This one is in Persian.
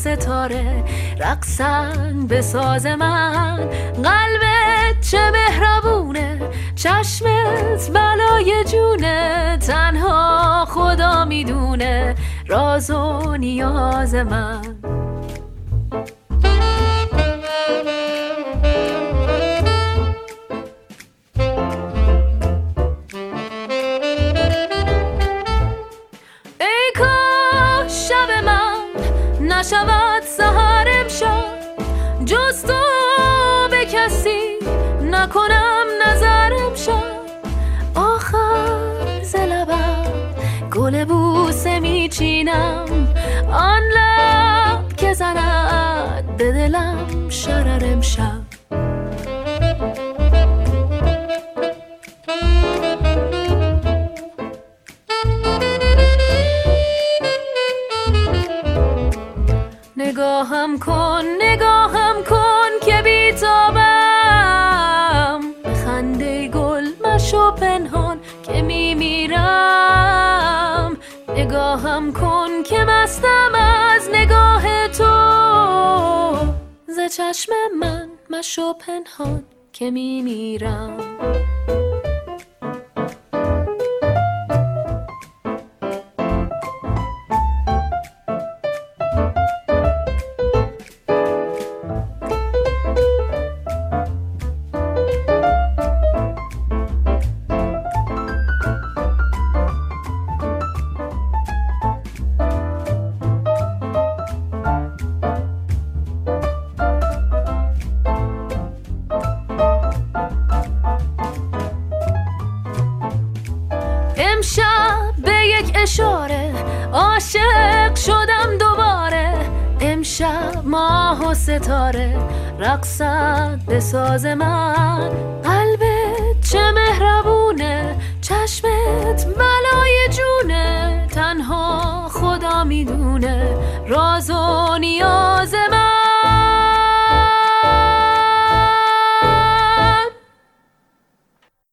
ستاره رقصن به ساز من. قلبت چه مهربونه، چشمت بلای جونه، تنها خدا میدونه راز و نیاز من. ای کاش شب من نشود سحر امشب، جز تو به کسی نکنم نظر امشب. آخر ز لبم گل بوسه میچینم، آن لب که زند به دلم شرر امشب. نگاهم کن که بیتابم، به خنده گل مشو پنهان که میمیرم. نگاهم کن که مستم از نگاه تو، ز چشم من مشو پنهان که میمیرم. امشب به یک اشاره عاشق شدم دوباره. امشب ماه و ستاره رقصد به ساز من. قلبت چه مهربونه، چشمت بلای جونه، تنها خدا میدونه راز و